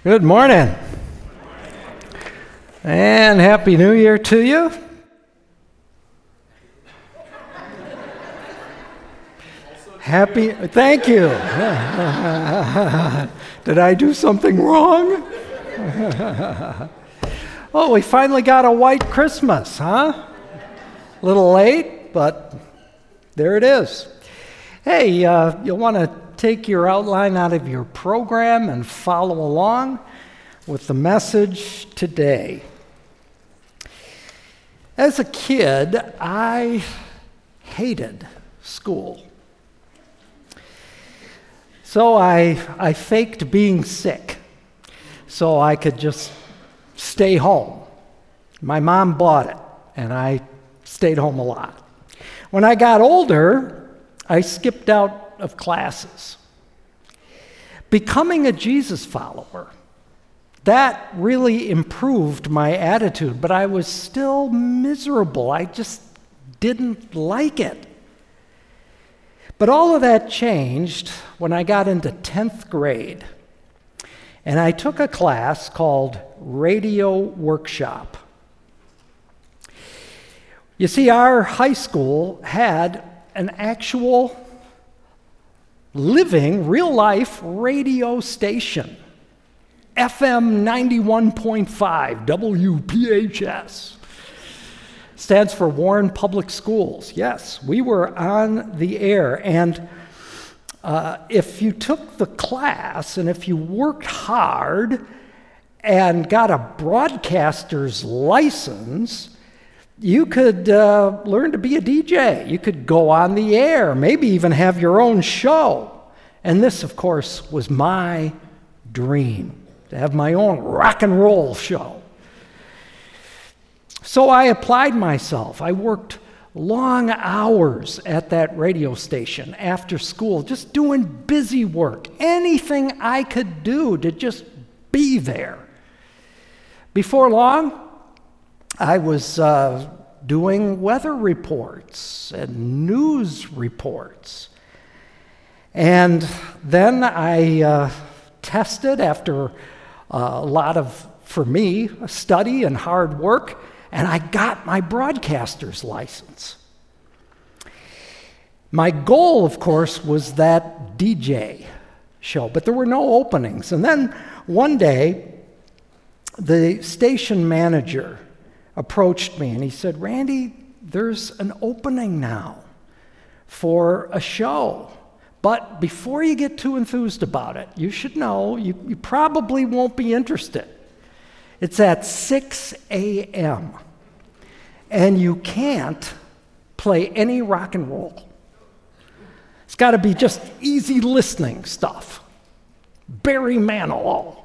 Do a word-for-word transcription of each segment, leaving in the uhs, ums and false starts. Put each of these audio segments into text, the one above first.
Good morning. And Happy New Year to you. Happy, thank you. Did I do something wrong? Oh, we finally got a white Christmas, huh? A little late, but there it is. Hey, uh, you'll want to take your outline out of your program and follow along with the message today. As a kid, I hated school. So I, I faked being sick so I could just stay home. My mom bought it, and I stayed home a lot. When I got older, I skipped out of classes. Becoming a Jesus follower, that really improved my attitude, but I was still miserable. I just didn't like it. But all of that changed when I got into tenth grade, and I took a class called Radio Workshop. You see, our high school had an actual living, real-life radio station, F M ninety-one point five, W P H S. Stands for Warren Public Schools. Yes, we were on the air, and uh, if you took the class and if you worked hard and got a broadcaster's license, you could uh, learn to be a D J. You could go on the air, maybe even have your own show. And this, of course, was my dream, to have my own rock and roll show. So I applied myself. I worked long hours at that radio station after school, just doing busy work, anything I could do to just be there. Before long, I was uh, doing weather reports and news reports. And then I uh, tested after uh, a lot of, for me, study and hard work, and I got my broadcaster's license. My goal, of course, was that D J show, but there were no openings. And then one day, the station manager approached me and he said, "Randy, there's an opening now for a show. But before you get too enthused about it, you should know you, you probably won't be interested. It's at six a.m. and you can't play any rock and roll. It's got to be just easy listening stuff. Barry Manilow,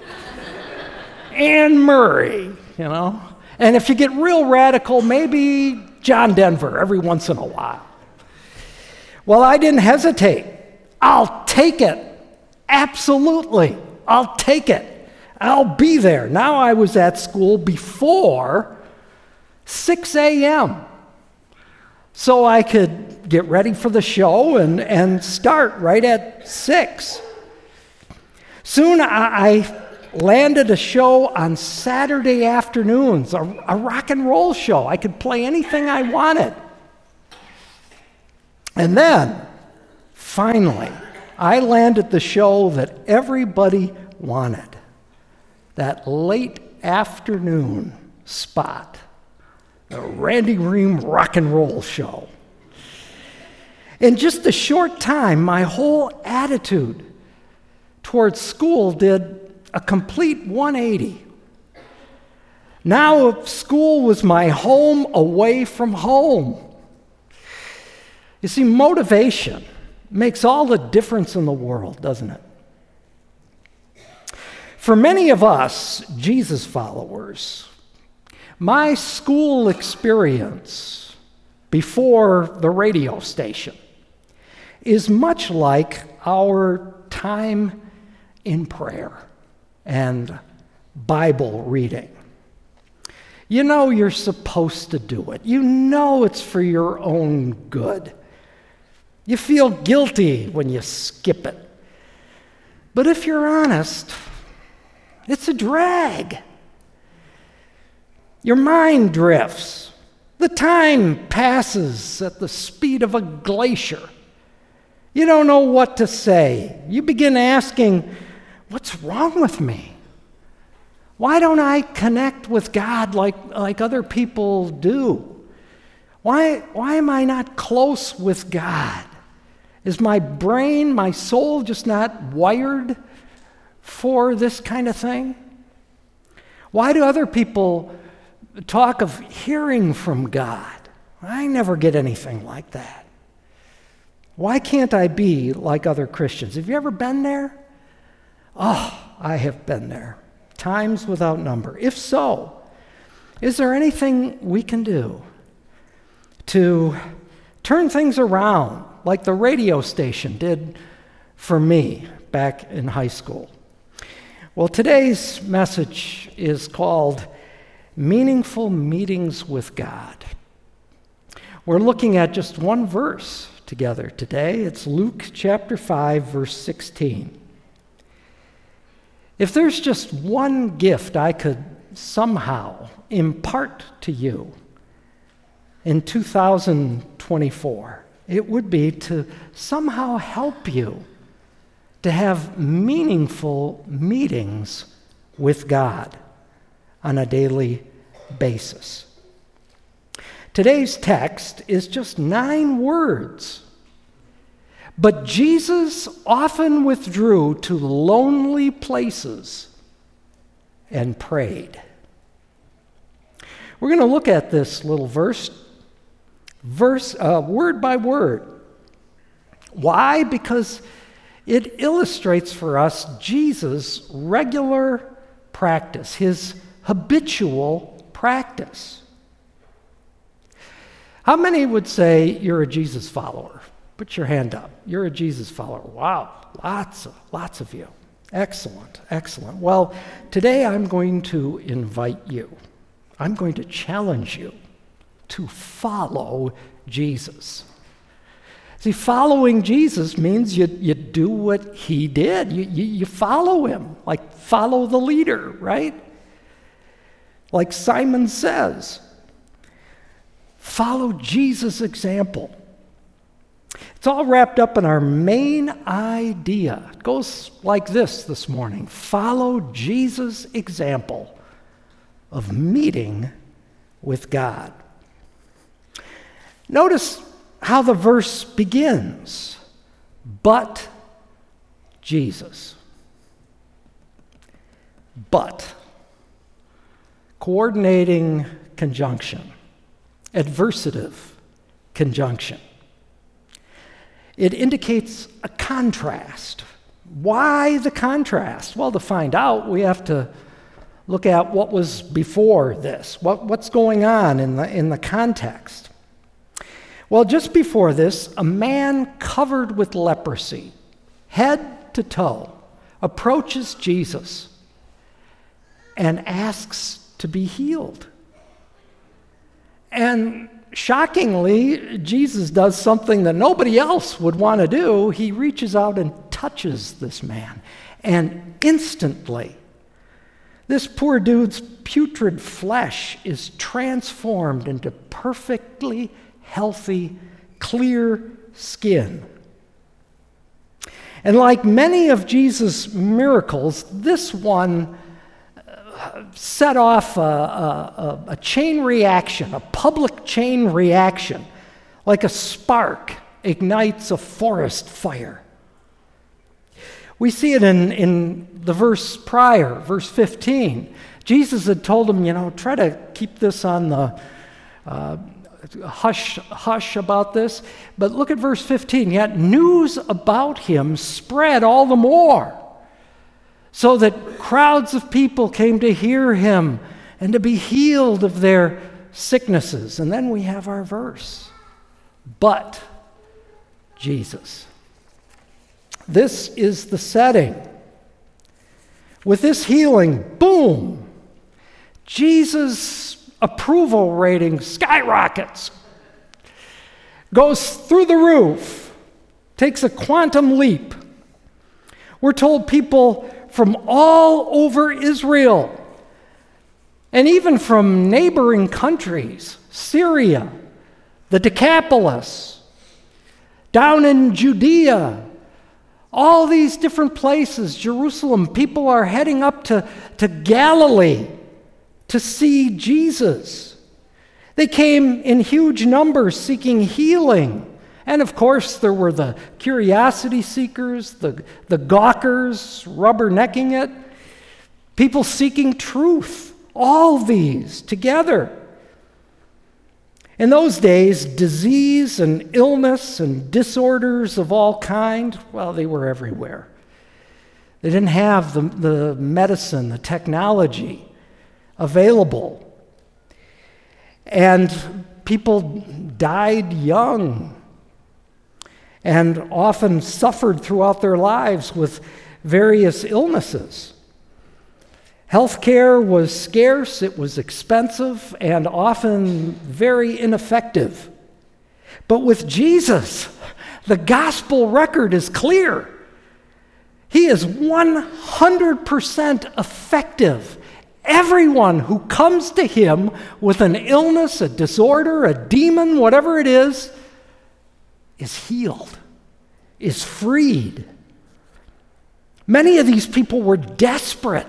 Anne Murray, you know. And if you get real radical, maybe John Denver every once in a while." Well, I didn't hesitate. I'll take it. Absolutely. I'll take it. I'll be there. Now I was at school before six a.m. so I could get ready for the show and, and start right at six. Soon I, I landed a show on Saturday afternoons, a, a rock and roll show. I could play anything I wanted. And then, finally, I landed the show that everybody wanted, that late afternoon spot, the Randy Ream Rock and Roll Show. In just a short time, my whole attitude towards school did a complete one eighty. Now school was my home away from home. You see, motivation makes all the difference in the world, doesn't it? For many of us, Jesus followers, my school experience before the radio station is much like our time in prayer and Bible reading. You know you're supposed to do it. You know it's for your own good. You feel guilty when you skip it. But if you're honest, It's a drag. Your mind drifts. The time passes at the speed of a glacier. You don't know what to say. You begin asking, what's wrong with me? Why don't I connect with God like, like other people do? Why, why am I not close with God? Is my brain, my soul just not wired for this kind of thing? Why do other people talk of hearing from God? I never get anything like that. Why can't I be like other Christians? Have you ever been there? Oh, I have been there, times without number. If so, is there anything we can do to turn things around like the radio station did for me back in high school? Well, today's message is called Meaningful Meetings with God. We're looking at just one verse together today. It's Luke chapter five, verse sixteen. If there's just one gift I could somehow impart to you in two thousand twenty-four, it would be to somehow help you to have meaningful meetings with God on a daily basis. Today's text is just nine words, but Jesus often withdrew to lonely places and prayed. We're going to look at this little verse, verse uh, word by word. Why? Because it illustrates for us Jesus' regular practice, his habitual practice. How many would say you're a Jesus follower? Put your hand up. You're a Jesus follower. Wow, lots of, lots of you. Excellent, excellent. Well, today I'm going to invite you. I'm going to challenge you to follow Jesus. See, following Jesus means you, you do what he did. You, you, you follow him, like follow the leader, right? Like Simon says, follow Jesus' example. It's all wrapped up in our main idea. It goes like this this morning. Follow Jesus' example of meeting with God. Notice how the verse begins. But Jesus. But. Coordinating conjunction. Adversative conjunction. It indicates a contrast. Why the contrast? Well, to find out, we have to look at what was before this. What, what's going on in the, in the context? Well, just before this, a man covered with leprosy, head to toe, approaches Jesus and asks to be healed. And shockingly, Jesus does something that nobody else would want to do. He reaches out and touches this man. And instantly, this poor dude's putrid flesh is transformed into perfectly healthy, clear skin. And like many of Jesus' miracles, this one set off a, a, a chain reaction, a public chain reaction, like a spark ignites a forest fire. We see it in, in the verse prior, verse fifteen. Jesus had told him, you know, try to keep this on the uh, hush, hush about this. But look at verse fifteen. Yet news about him spread all the more, so that crowds of people came to hear him and to be healed of their sicknesses. And then we have our verse. But Jesus. This is the setting. With this healing, boom, Jesus' approval rating skyrockets, goes through the roof, takes a quantum leap. We're told people from all over Israel, and even from neighboring countries, Syria, the Decapolis, down in Judea, all these different places, Jerusalem, people are heading up to, to Galilee to see Jesus. They came in huge numbers seeking healing. And of course, there were the curiosity seekers, the, the gawkers, rubbernecking it, people seeking truth, all these together. In those days, disease and illness and disorders of all kind, well, they were everywhere. They didn't have the, the medicine, the technology available. And people died young and often suffered throughout their lives with various illnesses. Healthcare was scarce, it was expensive, and often very ineffective. But with Jesus, the gospel record is clear. He is one hundred percent effective. Everyone who comes to him with an illness, a disorder, a demon, whatever it is, is healed, is freed. Many of these people were desperate.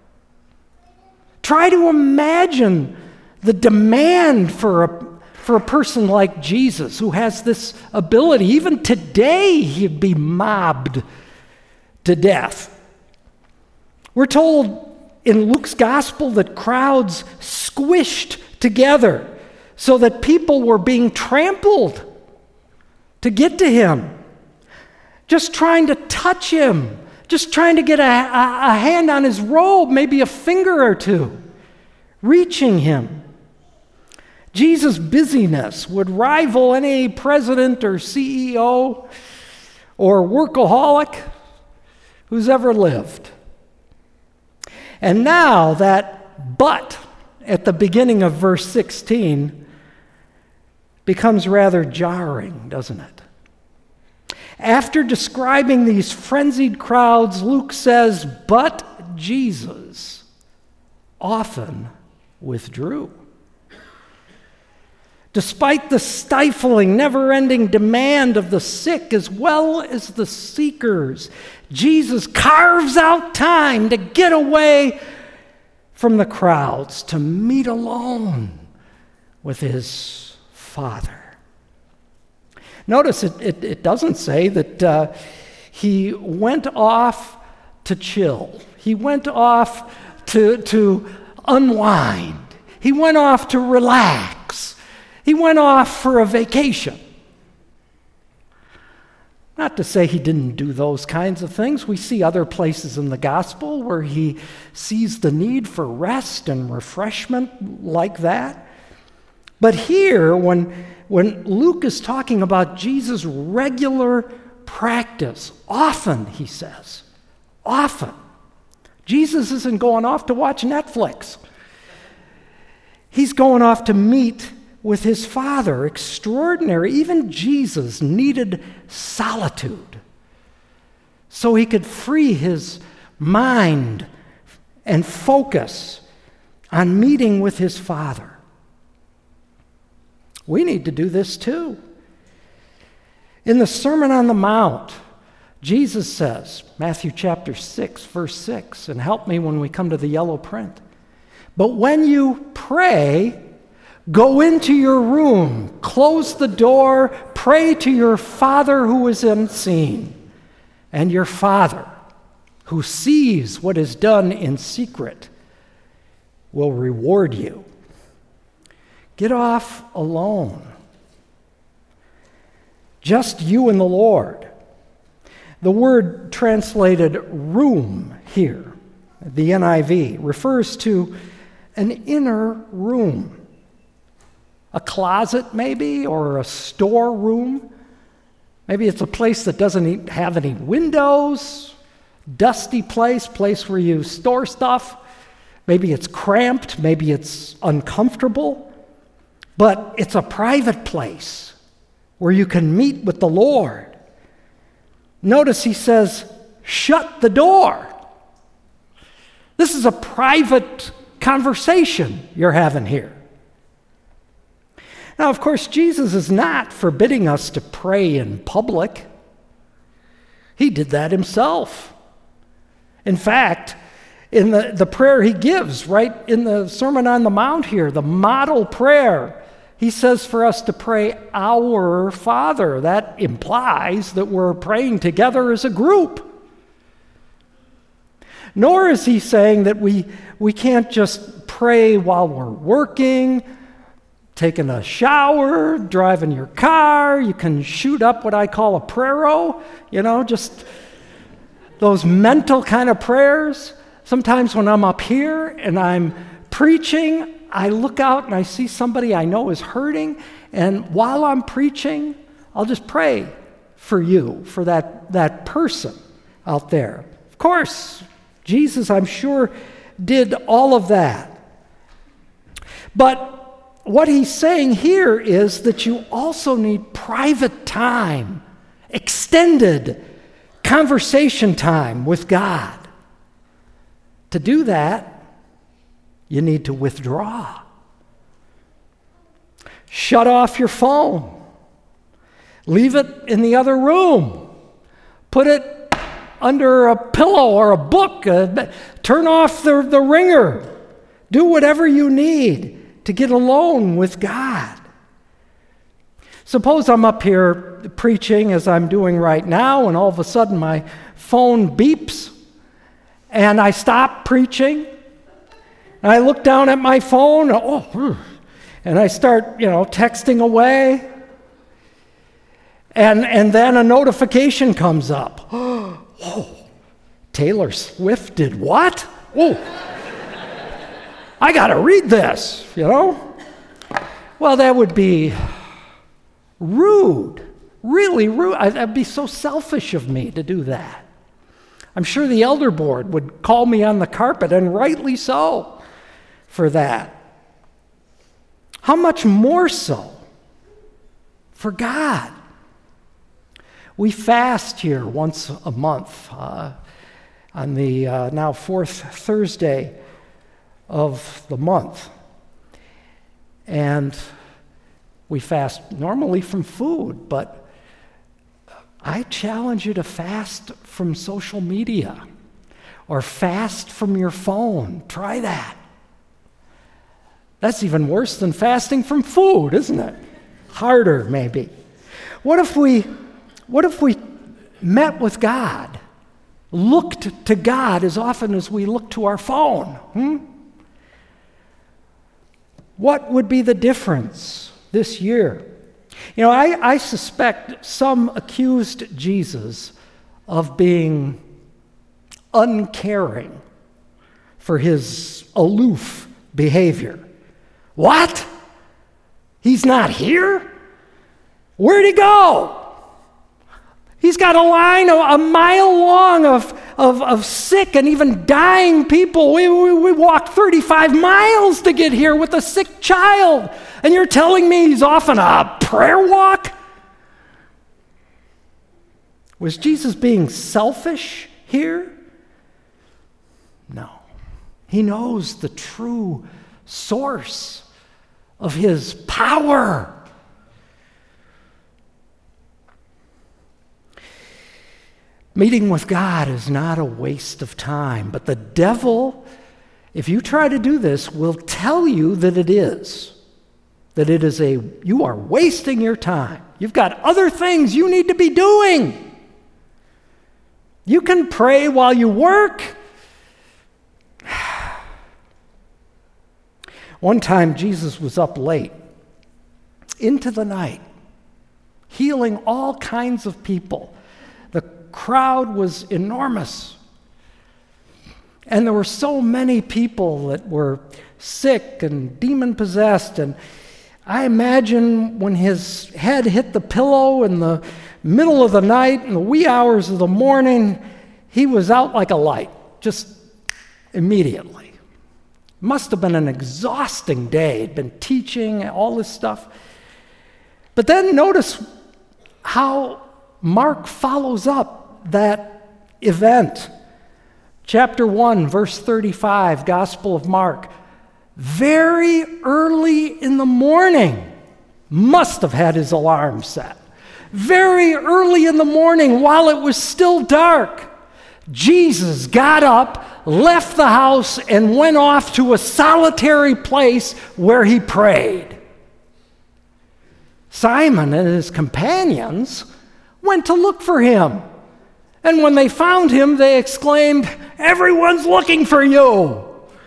Try to imagine the demand for a, for a person like Jesus who has this ability. Even today, he'd be mobbed to death. We're told in Luke's gospel that crowds squished together so that people were being trampled to get to him, just trying to touch him, just trying to get a, a, a hand on his robe, maybe a finger or two, reaching him. Jesus' busyness would rival any president or C E O or workaholic who's ever lived. And now that but at the beginning of verse sixteen becomes rather jarring, doesn't it? After describing these frenzied crowds, Luke says, but Jesus often withdrew. Despite the stifling, never-ending demand of the sick as well as the seekers, Jesus carves out time to get away from the crowds, to meet alone with his Father. Notice it, it, it doesn't say that uh, he went off to chill. He went off to, to unwind. He went off to relax. He went off for a vacation. Not to say he didn't do those kinds of things. We see other places in the gospel where he sees the need for rest and refreshment like that. But here, when, when Luke is talking about Jesus' regular practice, often, he says, often, Jesus isn't going off to watch Netflix. He's going off to meet with his Father. Extraordinary. Even Jesus needed solitude so he could free his mind and focus on meeting with his Father. We need to do this too. In the Sermon on the Mount, Jesus says, Matthew chapter six, verse six, and help me when we come to the yellow print. But when you pray, go into your room, close the door, pray to your Father who is unseen, and your Father who sees what is done in secret will reward you. Get off alone. Just you and the Lord. The word translated room here, the N I V, refers to an inner room. A closet maybe, or a storeroom. Maybe it's a place that doesn't have any windows, dusty place, place where you store stuff. Maybe it's cramped, maybe it's uncomfortable. But it's a private place where you can meet with the Lord. Notice he says, shut the door. This is a private conversation you're having here. Now, of course, Jesus is not forbidding us to pray in public. He did that himself. In fact, in the, the prayer he gives right in the Sermon on the Mount here, the model prayer, he says for us to pray, Our Father. That implies that we're praying together as a group. Nor is he saying that we, we can't just pray while we're working, taking a shower, driving your car. You can shoot up what I call a prayero, you know, just those mental kind of prayers. Sometimes when I'm up here and I'm preaching, I look out and I see somebody I know is hurting, and while I'm preaching, I'll just pray for you, for that, that person out there. Of course, Jesus, I'm sure, did all of that. But what he's saying here is that you also need private time, extended conversation time with God. To do that, you need to withdraw. Shut off your phone. Leave it in the other room. Put it under a pillow or a book. Uh, turn off the, the ringer. Do whatever you need to get alone with God. Suppose I'm up here preaching as I'm doing right now, and all of a sudden my phone beeps, and I stop preaching, and I look down at my phone, oh, and I start, you know, texting away, and and then a notification comes up. Oh, Taylor Swift did what? Oh, I got to read this, you know? Well, that would be rude, really rude. That'd be so selfish of me to do that. I'm sure the elder board would call me on the carpet, and rightly so, for that. How much more so for God? We fast here once a month uh, on the uh, now fourth Thursday of the month. And we fast normally from food, but I challenge you to fast from social media or fast from your phone. Try that. That's even worse than fasting from food, isn't it? Harder, maybe. What if we, what if we met with God, looked to God as often as we look to our phone? Hmm? What would be the difference this year? You know, I, I suspect some accused Jesus of being uncaring for his aloof behavior. What? He's not here? Where'd he go? He's got a line a, a mile long of, of, of sick and even dying people. We, we, we walked thirty-five miles to get here with a sick child. And you're telling me he's off on a prayer walk? Was Jesus being selfish here? No. He knows the true source of his power. Meeting with God is not a waste of time, but the devil, if you try to do this, will tell you that it is. That it is a, you are wasting your time. You've got other things you need to be doing. You can pray while you work. One time Jesus was up late, into the night, healing all kinds of people. The crowd was enormous. And there were so many people that were sick and demon-possessed. And I imagine when his head hit the pillow in the middle of the night, in the wee hours of the morning, he was out like a light, just immediately. Must have been an exhausting day. He'd been teaching, all this stuff. But then notice how Mark follows up that event. Chapter one, verse thirty-five, Gospel of Mark. Very early in the morning, must have had his alarm set. Very early in the morning, while it was still dark, Jesus got up, left the house, and went off to a solitary place where he prayed. Simon and his companions went to look for him. And when they found him, they exclaimed, "Everyone's looking for you."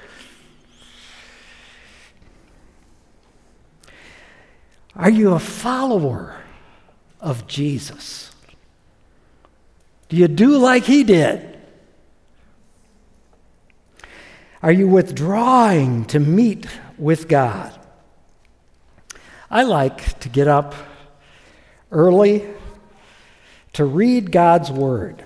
Are you a follower of Jesus? Do you do like he did? Are you withdrawing to meet with God? I like to get up early to read God's Word.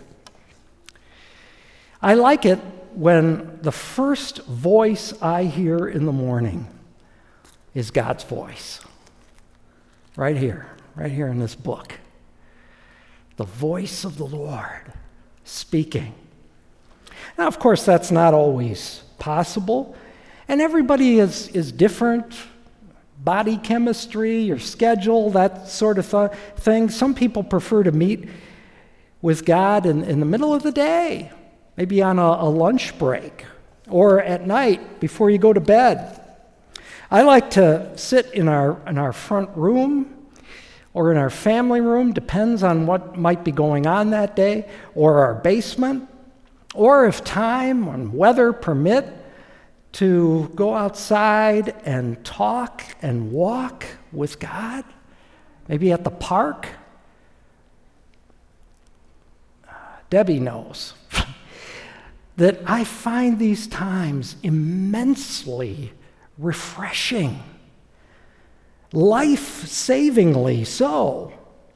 I like it when the first voice I hear in the morning is God's voice. Right here, right here in this book. The voice of the Lord speaking. Now, of course, that's not always possible, and everybody is, is different. Body chemistry, your schedule, that sort of th- thing. Some people prefer to meet with God in, in the middle of the day, maybe on a, a lunch break, or at night before you go to bed. I like to sit in our in our front room or in our family room, depends on what might be going on that day, or our basement, or if time and weather permit, to go outside and talk and walk with God, maybe at the park. Debbie knows that I find these times immensely refreshing, life-savingly so.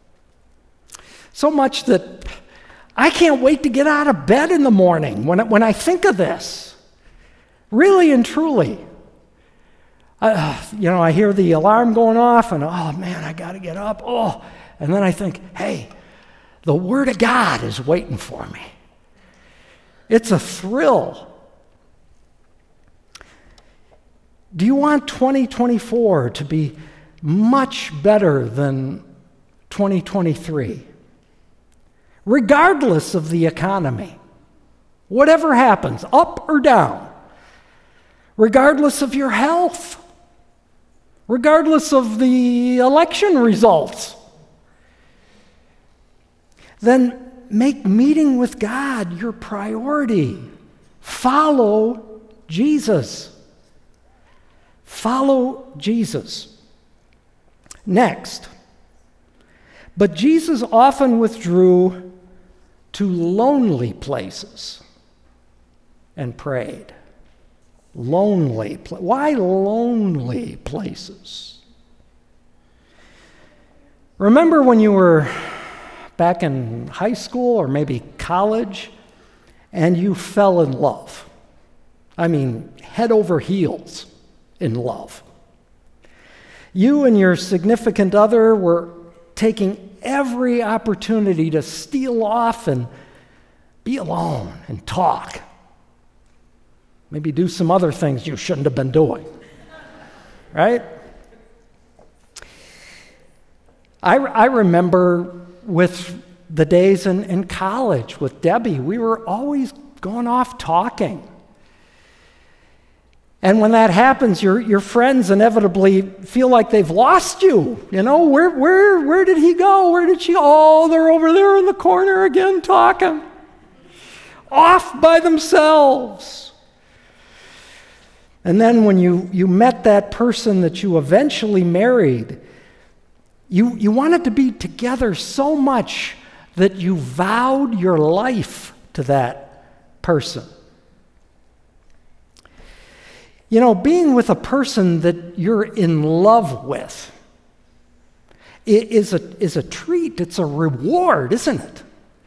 So much that I can't wait to get out of bed in the morning when I, when I think of this. Really and truly. Uh, you know, I hear the alarm going off and, oh man, I got to get up. Oh, and then I think, hey, the Word of God is waiting for me. It's a thrill. Do you want twenty twenty-four to be much better than twenty twenty-three? Regardless of the economy, whatever happens, up or down, regardless of your health, regardless of the election results, then make meeting with God your priority. Follow Jesus. Follow Jesus. Next, but Jesus often withdrew to lonely places and prayed. Lonely. Pla- Why lonely places? Remember when you were back in high school or maybe college and you fell in love? I mean, head over heels in love. You and your significant other were taking every opportunity to steal off and be alone and talk. Maybe do some other things you shouldn't have been doing. Right? I, I remember with the days in, in college with Debbie, we were always going off talking. And when that happens, your your friends inevitably feel like they've lost you. You know, where where where did he go? Where did she? Oh, they're over there in the corner again talking. Off by themselves. And then when you, you met that person that you eventually married, you, you wanted to be together so much that you vowed your life to that person. You know, being with a person that you're in love with is a, is a treat. It's a reward, isn't it?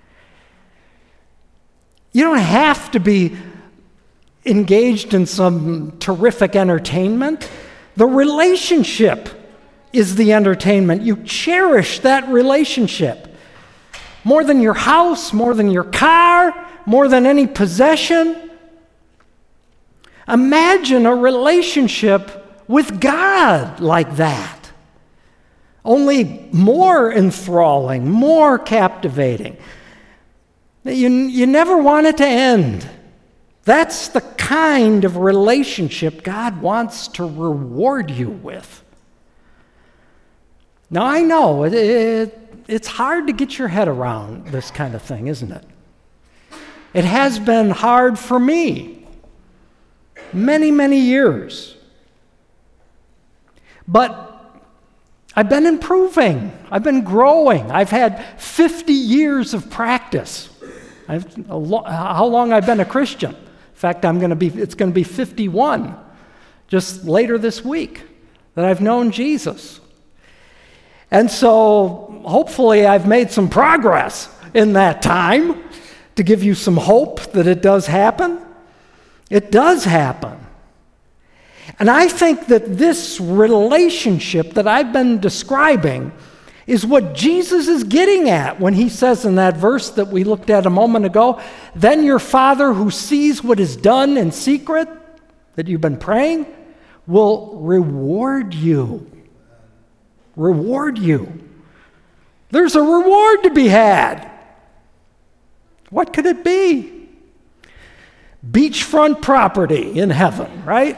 You don't have to be engaged in some terrific entertainment. The relationship is the entertainment. You cherish that relationship more than your house, more than your car, more than any possession. Imagine a relationship with God like that. Only more enthralling, more captivating. You, you never want it to end. That's the kind of relationship God wants to reward you with. Now, I know it, it, it's hard to get your head around this kind of thing, isn't it? It has been hard for me many, many years. But I've been improving. I've been growing. I've had fifty years of practice. I've, a lo- how long I've been a Christian. In fact, I'm going to be. It's going to be fifty-one just later this week that I've known Jesus. And so hopefully I've made some progress in that time to give you some hope that it does happen. It does happen. And I think that this relationship that I've been describing is what Jesus is getting at when he says in that verse that we looked at a moment ago, then your Father who sees what is done in secret, that you've been praying, will reward you. Reward you. There's a reward to be had. What could it be? Beachfront property in heaven, right?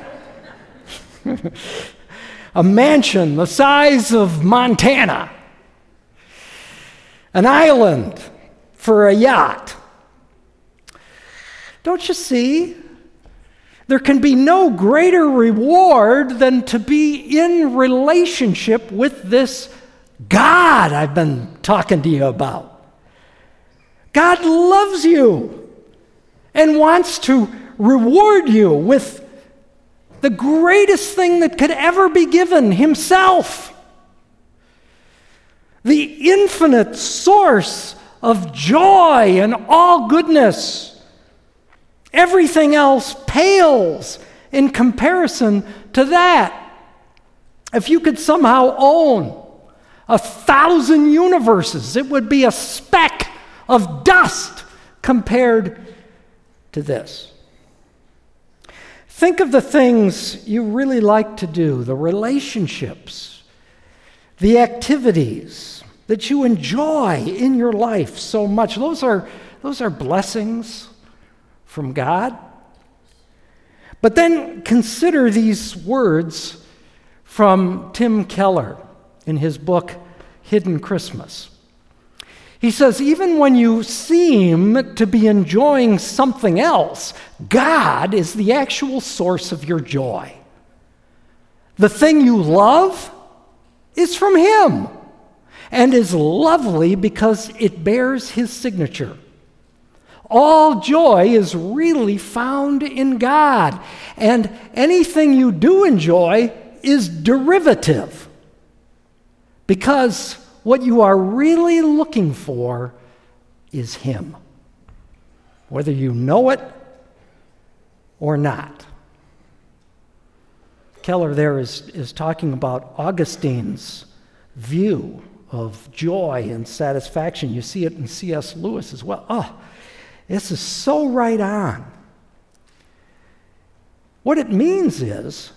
A mansion the size of Montana. An island for a yacht. Don't you see? There can be no greater reward than to be in relationship with this God I've been talking to you about. God loves you and wants to reward you with the greatest thing that could ever be given, himself. The infinite source of joy and all goodness. Everything else pales in comparison to that. If you could somehow own a thousand universes, it would be a speck of dust compared to this. Think of the things you really like to do, the relationships, the activities that you enjoy in your life so much. Those are, those are blessings from God. But then consider these words from Tim Keller in his book, Hidden Christmas. He says, even when you seem to be enjoying something else, God is the actual source of your joy. The thing you love is from Him and is lovely because it bears His signature. All joy is really found in God, and anything you do enjoy is derivative because what you are really looking for is Him, whether you know it or not. Keller there is, is talking about Augustine's view of joy and satisfaction. You see it in C S Lewis as well. Oh, this is so right on. What it means is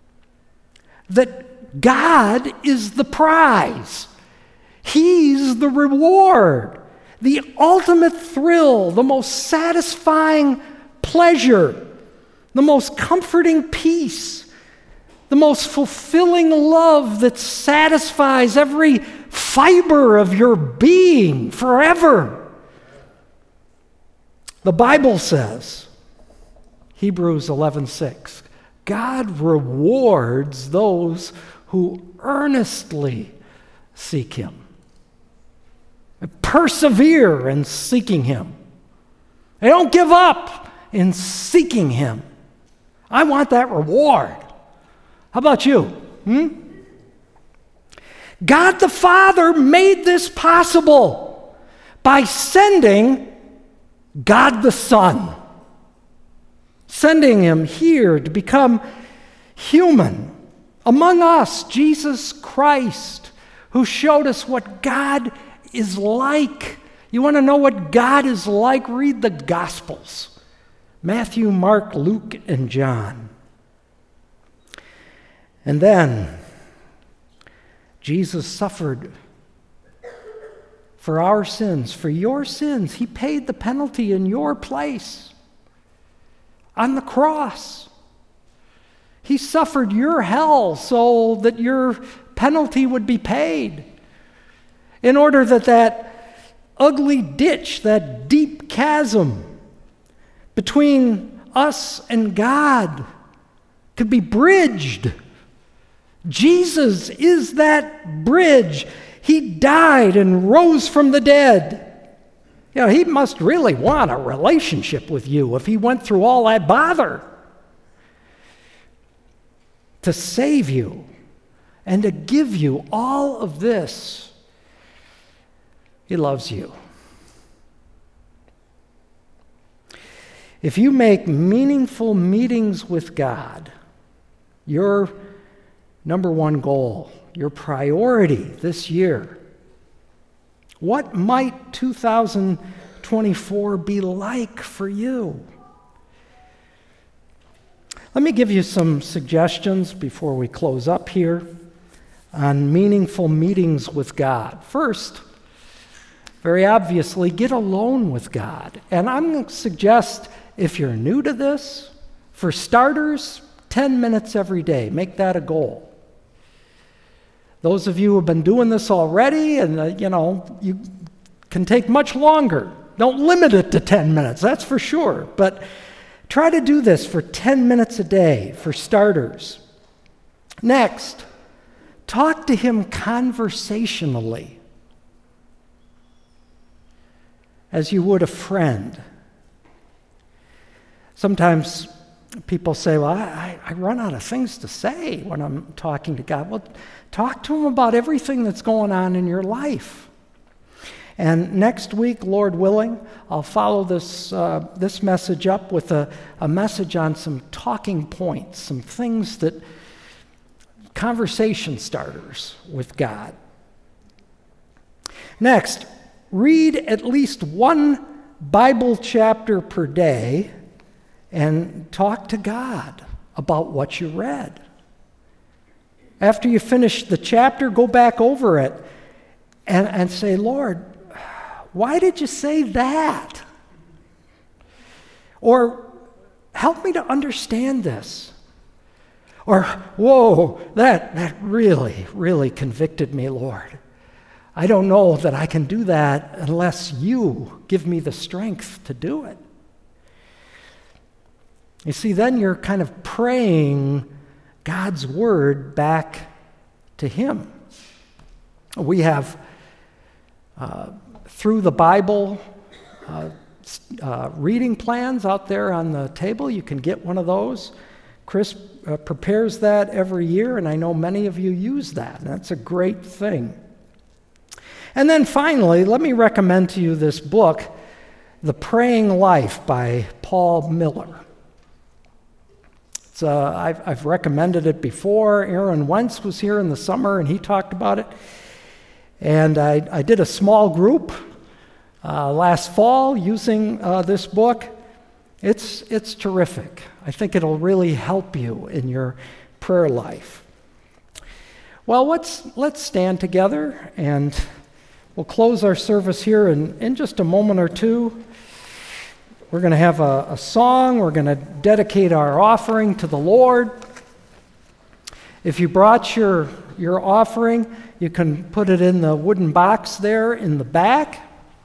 that God is the prize. He's the reward, the ultimate thrill, the most satisfying pleasure, the most comforting peace, the most fulfilling love that satisfies every fiber of your being forever. The Bible says, Hebrews eleven six, God rewards those who earnestly seek Him. Persevere in seeking Him. They don't give up in seeking Him. I want that reward. How about you? Hmm? God the Father made this possible by sending God the Son, sending Him here to become human among us, Jesus Christ, who showed us what God is like You want to know what God is like? Read the Gospels. Matthew, Mark, Luke, and John. And then, Jesus suffered for our sins, for your sins. He paid the penalty in your place on the cross. He suffered your hell so that your penalty would be paid, in order that that ugly ditch, that deep chasm between us and God could be bridged. Jesus is that bridge. He died and rose from the dead. You know, he must really want a relationship with you if he went through all that bother to save you and to give you all of this. He loves you. If you make meaningful meetings with God your number one goal, your priority this year, what might two thousand twenty-four be like for you? Let me give you some suggestions before we close up here on meaningful meetings with God. First, very obviously, get alone with God. And I'm going to suggest, if you're new to this, for starters, ten minutes every day. Make that a goal. Those of you who have been doing this already, and uh, you know, you can take much longer. Don't limit it to ten minutes, that's for sure. But try to do this for ten minutes a day, for starters. Next, talk to him conversationally, as you would a friend. Sometimes people say, well, I, I run out of things to say when I'm talking to God. Well, talk to him about everything that's going on in your life. And next week, Lord willing, I'll follow this, uh, this message up with a, a message on some talking points, some things that, conversation starters with God. Next, read at least one Bible chapter per day and talk to God about what you read. After you finish the chapter, go back over it and, and say, Lord, why did you say that? Or help me to understand this. Or, whoa, that, that really, really convicted me, Lord. I don't know that I can do that unless you give me the strength to do it. You see, then you're kind of praying God's word back to him. We have, uh, through the Bible, uh, uh, reading plans out there on the table. You can get one of those. Chris uh, prepares that every year, and I know many of you use that, and that's a great thing. And then finally, let me recommend to you this book, The Praying Life by Paul Miller. It's, uh, I've, I've recommended it before. Aaron Wentz was here in the summer, and he talked about it. And I, I did a small group uh, last fall using uh, this book. It's, it's terrific. I think it'll really help you in your prayer life. Well, let's, let's stand together, and we'll close our service here in, in just a moment or two. We're going to have a, a song. We're going to dedicate our offering to the Lord. If you brought your, your offering, you can put it in the wooden box there in the back.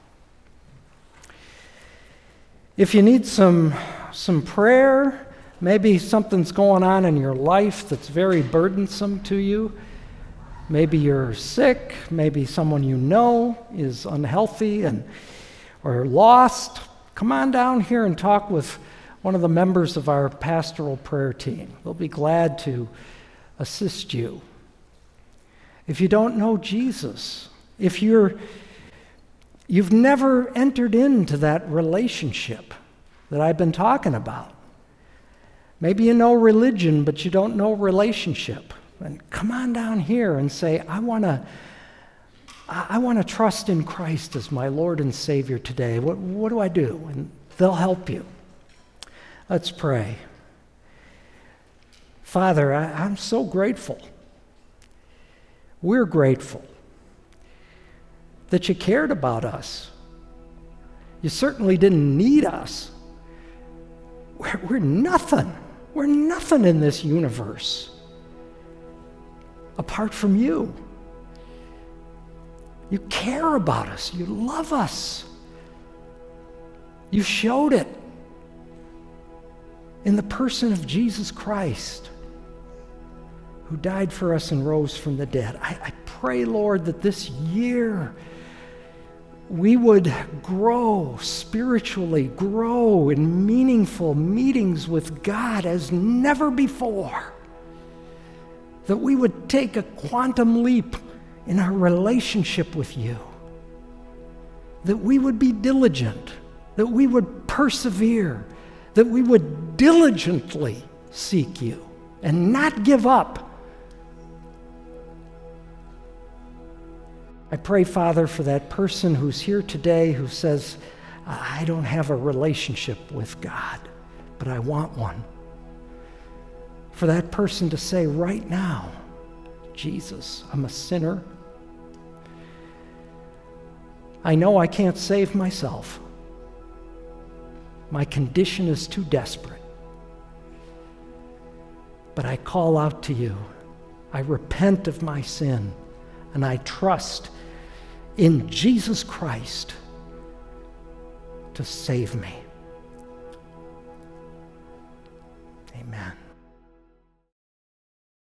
If you need some, some prayer, maybe something's going on in your life that's very burdensome to you. Maybe you're sick, maybe someone you know is unhealthy and or lost. Come on down here and talk with one of the members of our pastoral prayer team. They'll be glad to assist you. If you don't know Jesus, if you're you've never entered into that relationship that I've been talking about. Maybe you know religion, but you don't know relationship. And come on down here and say, I want to I, I want to trust in Christ as my Lord and Savior today. What, what do I do? And they'll help you. Let's pray. Father, I, I'm so grateful. We're grateful that you cared about us. You certainly didn't need us. We're, we're nothing. We're nothing in this universe apart from you. You care about us. You love us. You showed it in the person of Jesus Christ, who died for us and rose from the dead. I, I pray, Lord, that this year we would grow spiritually, grow in meaningful meetings with God as never before. That we would take a quantum leap in our relationship with you. That we would be diligent, that we would persevere, that we would diligently seek you and not give up. I pray, Father, for that person who's here today who says, I don't have a relationship with God, but I want one. For that person to say right now, Jesus, I'm a sinner. I know I can't save myself. My condition is too desperate. But I call out to you. I repent of my sin, and I trust in Jesus Christ to save me. Amen.